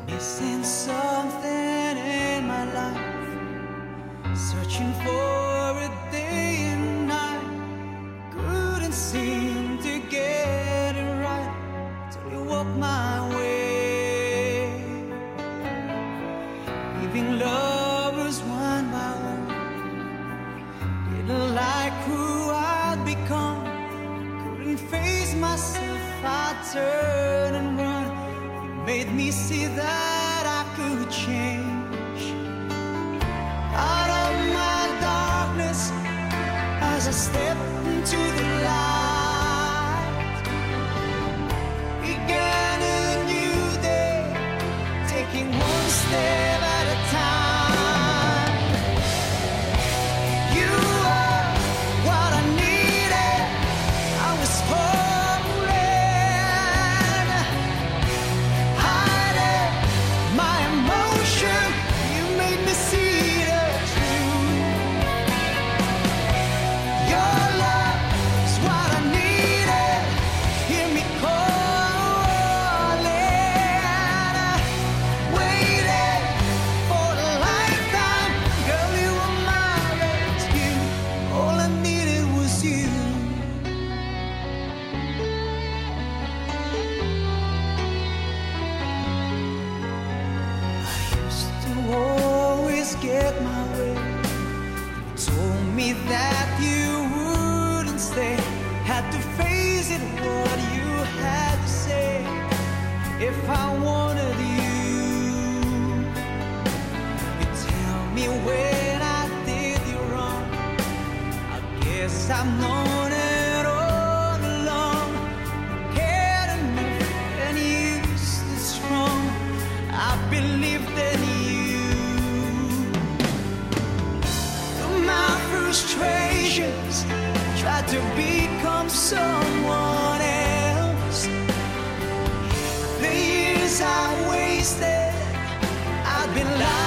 Missing something in my life, searching for a day and night. Couldn't seem to get it right till you walked my way. Leaving lovers one by one, didn't like who I'd become. Couldn't face myself, I turned and run. Made me see that I could change. Out of my darkness, as I stepped into the light, began a new day, taking one step at a time. You are what I needed. I was get my way. You told me that you wouldn't stay. Had to face it, what you had to say. If I wanted you, you tell me when I did you wrong. I guess I've known it all along. Cared enough and you stood strong. I believed in you. Frustrations, tried to become someone else. The years I wasted, I've been lying.